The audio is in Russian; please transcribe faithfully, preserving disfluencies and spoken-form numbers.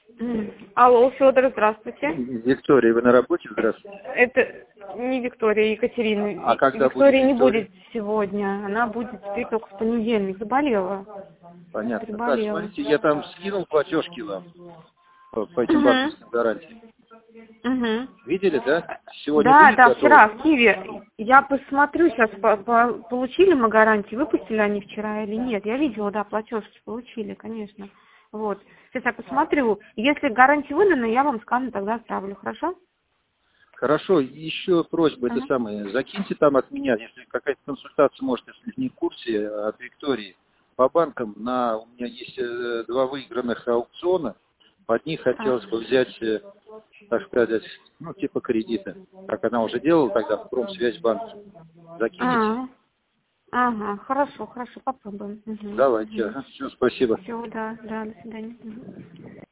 М. Алло, Федор, здравствуйте. Виктория, вы на работе? Здравствуйте. Это не Виктория, Екатерина. А когда Виктория будет не Виктория? будет сегодня. Она будет теперь только в понедельник. Заболела. Понятно. Так, Приболела. смотрите, я там скинул платежки вам по, по этим Угу. банковским гарантиям. Угу. Видели, да? Сегодня Да, будет да, готово? вчера в Киеве. Я посмотрю сейчас, по- по- получили мы гарантии, выпустили они вчера или нет. Я видела, да, платежки получили, конечно. Вот. Сейчас я посмотрю. Если гарантия выдана, я вам скан тогда отправлю, хорошо? Хорошо, еще просьба, это Ага. самое, закиньте там от меня, если какая-то консультация, может, если не в курсе, от Виктории, по банкам, на, у меня есть э, два выигранных аукциона, под них Так. хотелось бы взять, э, так сказать, ну, типа кредита, как она уже делала тогда в Промсвязьбанке. Закинете? А, ага, хорошо, хорошо, попробуем. Угу, Давайте, угу. ага, все, спасибо. Все, да, да, до свидания. Мгм.